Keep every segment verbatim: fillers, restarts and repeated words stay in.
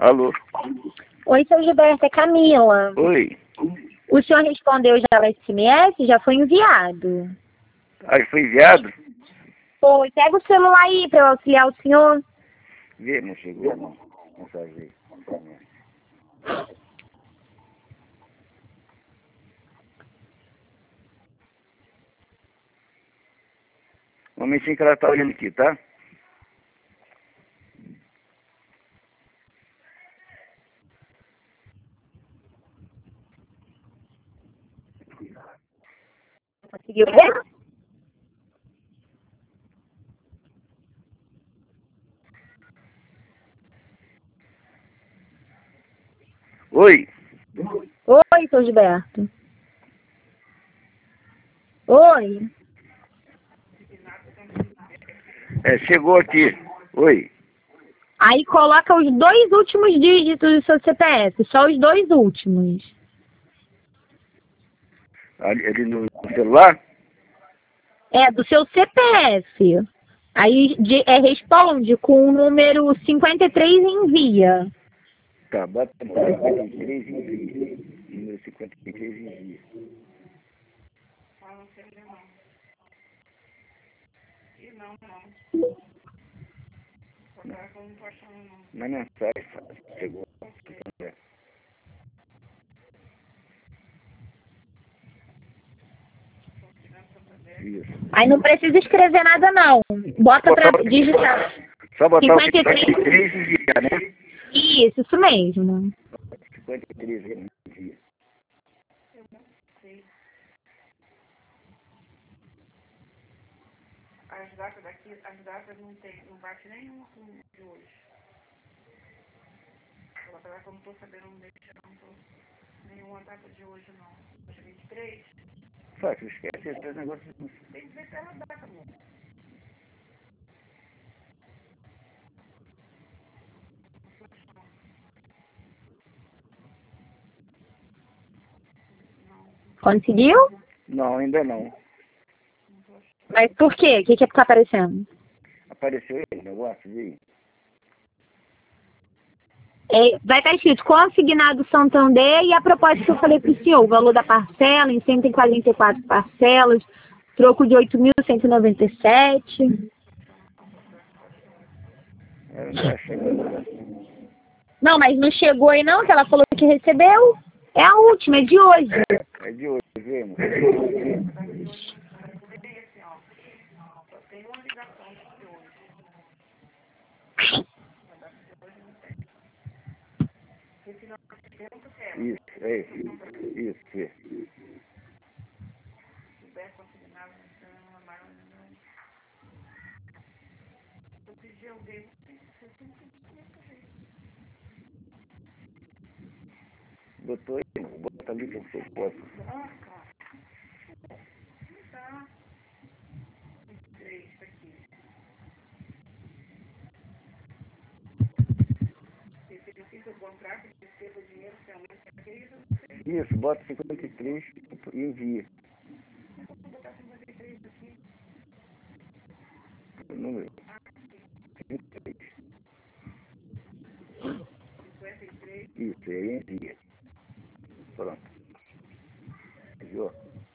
Alô? Oi, seu Gilberto, é Camila. Oi. O senhor respondeu já o S M S? Já foi enviado. Ah, foi enviado? Foi. Pega o celular aí para eu auxiliar o senhor. Vê, não chegou não. Mensagem aí. Um momentinho que ela tá olhando aqui, tá? Conseguiu ver? Oi. Oi, seu Gilberto. Oi. É, chegou aqui. Oi. Aí coloca os dois últimos dígitos do seu C P F, só os dois últimos. Ali, ali no celular? É, do seu C P F. Aí de- é, responde com o número cinquenta e três e envia. Tá, bota cinquenta e três e envia. Número cinquenta e três e envia. Na mensagem, chegou. Isso. Aí não precisa escrever nada não. Bota pra digitar. Só botar o cinquenta e três. cinquenta e três e enviar, né? Isso, isso mesmo. cinquenta e três e envia. As datas daqui, as datas não tem, não bate nenhuma com de hoje. Apesar que eu não estou sabendo, não deixa, não tô nenhuma data de hoje não. Hoje é vinte e três. Só que esquece esse negócio. Tem que ver pela data, amor. Conseguiu? Não, ainda não. Mas por quê? O que que tá aparecendo? Apareceu aí o negócio, viu? É, vai estar escrito consignado Santander e a proposta que eu falei para o senhor, o valor da parcela em cento e quarenta e quatro parcelas, troco de oito mil cento e noventa e sete. Eu não tá chegando. Não, mas não chegou aí não, que ela falou que recebeu? É a última, é de hoje. É de hoje, viu? Tem uma ligação de hoje. Esse não é o Isso, é isso. Isso, é. Gilberto consignado, não é mais. Eu pedi alguém, você sempre pediu. Botou aí, bota ali que eu sou posso. Ah, cara. Tá. Três, tá aqui. Você fica o contrato, receba o dinheiro, você aumenta a crise. Isso, bota cinquenta e três e envia. Vou botar cinquenta e três aqui. O número. cinquenta e três. cinquenta e três. Isso, aí envia. Pronto. Enviou?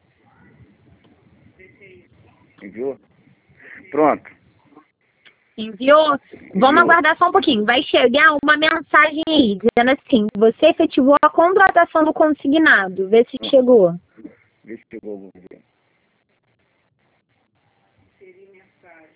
Enviou? Pronto. Enviou? Vamos aguardar só um pouquinho. Vai chegar uma mensagem aí, dizendo assim, você efetivou a contratação do consignado. Vê se chegou. Vê se chegou algum dia. Inserir mensagem.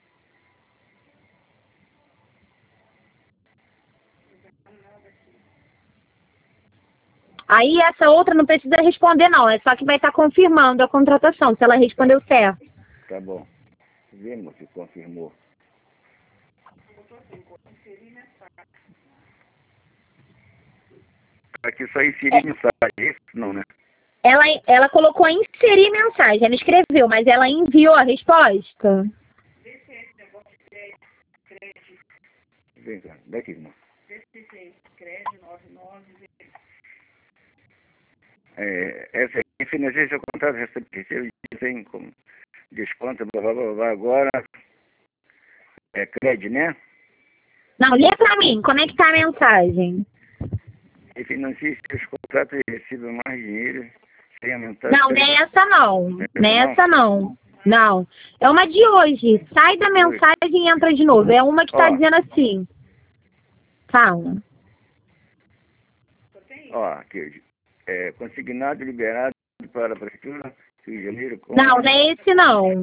Aí essa outra não precisa responder não, é só que vai estar confirmando a contratação, se ela respondeu certo. Tá bom. Vemos se confirmou. Aqui só inserir mensagem, isso não, né? Ela, ela colocou inserir mensagem, ela escreveu, mas ela enviou a resposta. Vem cá, daqui, irmão. É, essa aqui, financia seu contrato, recebe terceiro dia sem como desconto, blá, blá, blá, blá. Agora é crédito, né? Não, lê pra mim, como é que tá a mensagem? Refinancie seus contratos e receba mais dinheiro sem aumentar... Não, nessa não. Nessa não. Não. É uma de hoje. Sai da mensagem e entra de novo. É uma que tá Ó. dizendo assim. Fala. Ó, aqui, é, consignado liberado para a Prefeitura Rio de Janeiro... Com... Não, não é esse não.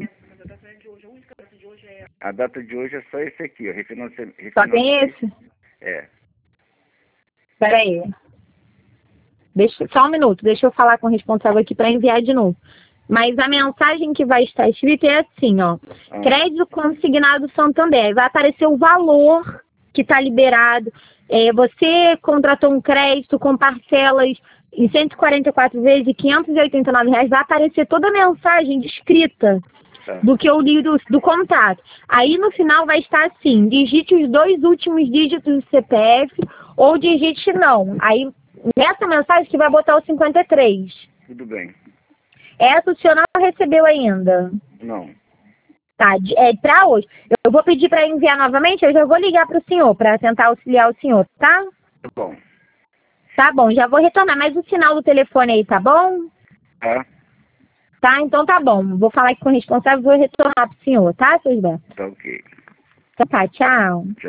A data de hoje é só esse aqui, ó. Refinancie... Só tem esse? É. Espera aí. Deixa, só um minuto, deixa eu falar com o responsável aqui para enviar de novo. Mas a mensagem que vai estar escrita é assim, ó. Ah. Crédito consignado Santander. Vai aparecer o valor que está liberado. É, você contratou um crédito com parcelas em cento e quarenta e quatro vezes e quinhentos e oitenta e nove reais. Vai aparecer toda a mensagem descrita Tá. do que eu li do, do contrato. Aí no final vai estar assim, digite os dois últimos dígitos do C P F ou digite não. Aí nessa mensagem que vai botar o cinquenta e três. Tudo bem. Essa o senhor não recebeu ainda. Não. Tá, é pra hoje. Eu vou pedir para enviar novamente, eu já vou ligar pro senhor para tentar auxiliar o senhor, tá? Tá bom. Tá bom, já vou retornar, mas o sinal do telefone aí tá bom? Tá? Tá, então tá bom. Vou falar aqui com o responsável e vou retornar pro senhor, tá, seu Gilberto? Tá ok. Então tá, tchau.